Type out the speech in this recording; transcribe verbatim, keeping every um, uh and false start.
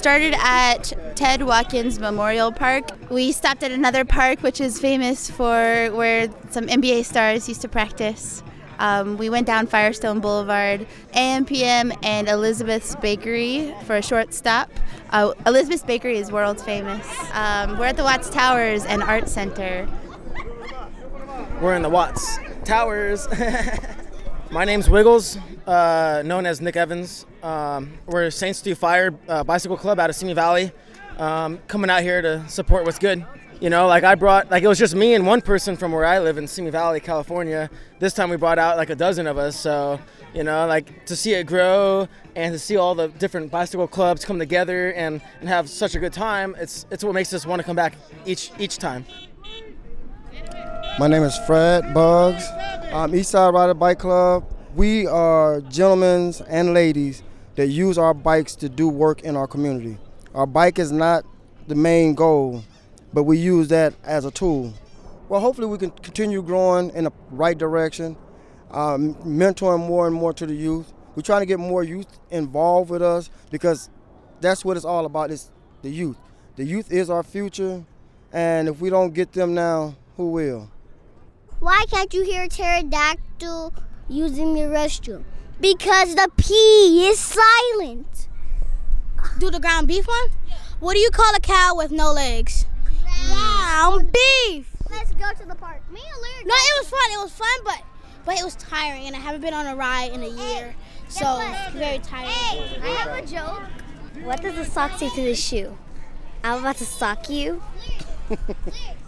started at Ted Watkins Memorial Park. We stopped at another park which is famous for where some N B A stars used to practice. Um, we went down Firestone Boulevard, A M P M, and Elizabeth's Bakery for a short stop. Uh, Elizabeth's Bakery is world famous. Um, we're at the Watts Towers and Art Center. We're in the Watts Towers. My name's Wiggles, uh, known as Nick Evans. Um, we're Saints Do Fire uh, Bicycle Club out of Simi Valley, um, coming out here to support what's good. You know, like I brought, like it was just me and one person from where I live in Simi Valley, California. This time we brought out like a dozen of us. So, you know, like to see it grow and to see all the different bicycle clubs come together and, and have such a good time, it's it's what makes us want to come back each each time. My name is Fred Buggs. I'm Eastside Rider Bike Club. We are gentlemen and ladies that use our bikes to do work in our community. Our bike is not the main goal, but we use that as a tool. Well, hopefully we can continue growing in the right direction, um, mentoring more and more to the youth. We're trying to get more youth involved with us because that's what it's all about, is the youth. The youth is our future, and if we don't get them now, who will? Why can't you hear a pterodactyl using the restroom? Because the P is silent. Do the ground beef one? What do you call a cow with no legs? Ground beef. Let's go to the park. Me and Larry. No, it was fun. It was fun, but but it was tiring, and I haven't been on a ride in a year, so it's very tiring. Hey, I have a joke. What does the sock say to the shoe? I'm about to sock you.